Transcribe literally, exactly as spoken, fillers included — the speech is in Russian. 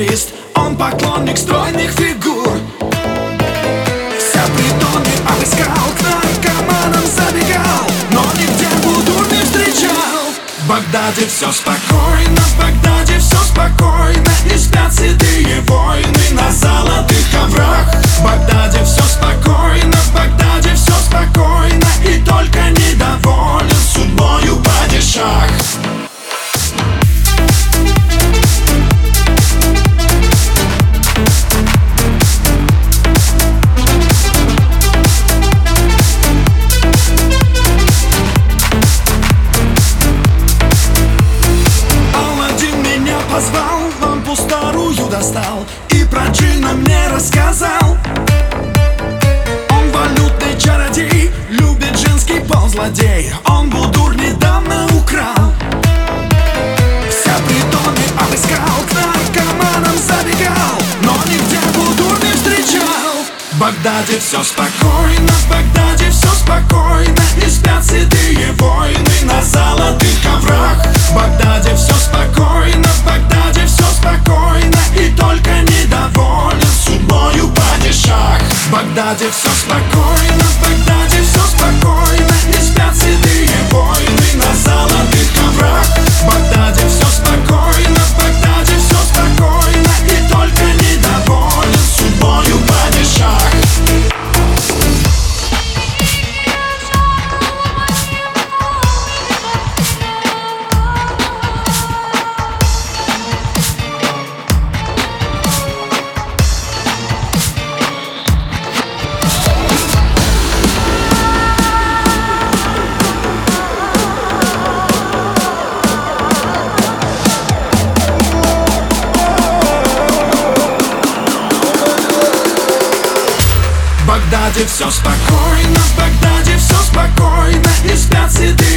турист, он поклонник стройных фигур. Все притоны обыскал, к наркоманам забегал, но нигде Будур не встречал. В Багдаде все спокойно, в Багдаде все спокойно, и спят седые воины на золотых коврах. В Багдаде все спокойно, в Багдаде все спокойно, и только недоволен судьбою падишах. Позвал, лампу старую достал и про джинна мне рассказал. Он валютный чародей, любит женский пол злодей. Он Будур недавно украл. Все притоны обыскал, к наркоманам забегал, но нигде Будур не встречал. В Багдаде все спокойно, в Багдаде все спокойно, и спят седые воины на золотых коврах. В Багдаде все спокойно, в Багдаде все спокойно, и только недоволен судьбою падишах. В Багдаде все спокойно, в Багдаде все спокойно, и спят седые воины на золотых коврах. В Багдаде все спокойно, в Багдаде все спокойно, и только недоволен судьбою падишах. В Багдаде все спокойно, в Багдаде все спокойно, и спят седые